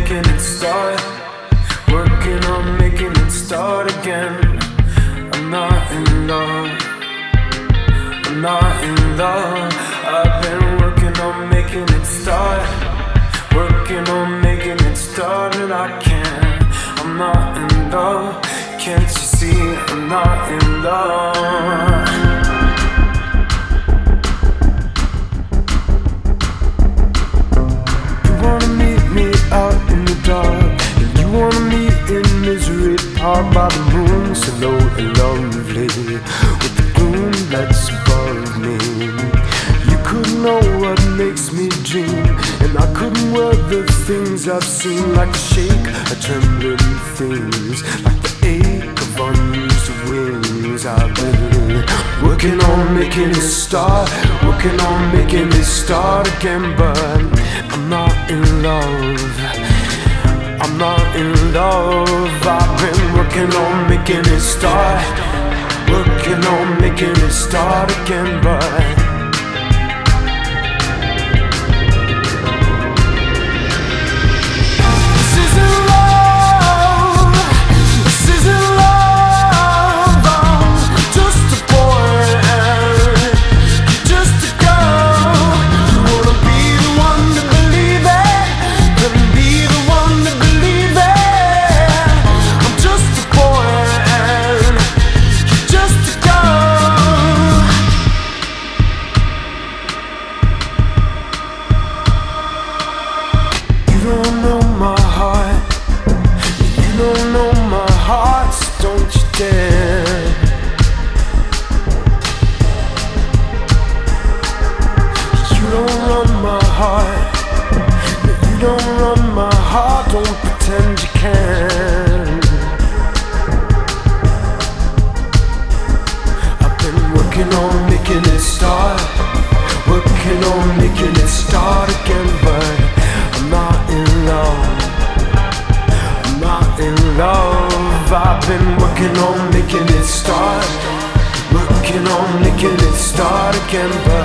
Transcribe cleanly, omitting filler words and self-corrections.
making it start. Working on making it start again. I'm not in love. I'm not in love. I've been working on making it start. Working on making it start and I can't. I'm not in love. Can't you see I'm not in love? You wanna meet me out in the dark, and you wanna meet in misery, powered by the moon, so low and lovely, with the gloom that's above me. You couldn't know what makes me dream, and I couldn't weather things I've seen, like the shake of trembling things, like the ache of unused wings. I've been working on making it start, working on making it start again, but I'm not in love. I'm not in love. I've been working on making it start, working on making it start again, but don't you dare. You don't run my heart. You don't run my heart. Don't pretend you can. I've been working on making it start, working on making it start again, but I'm not in love. I'm not in love. I've been working on making it start, working on making it start again, but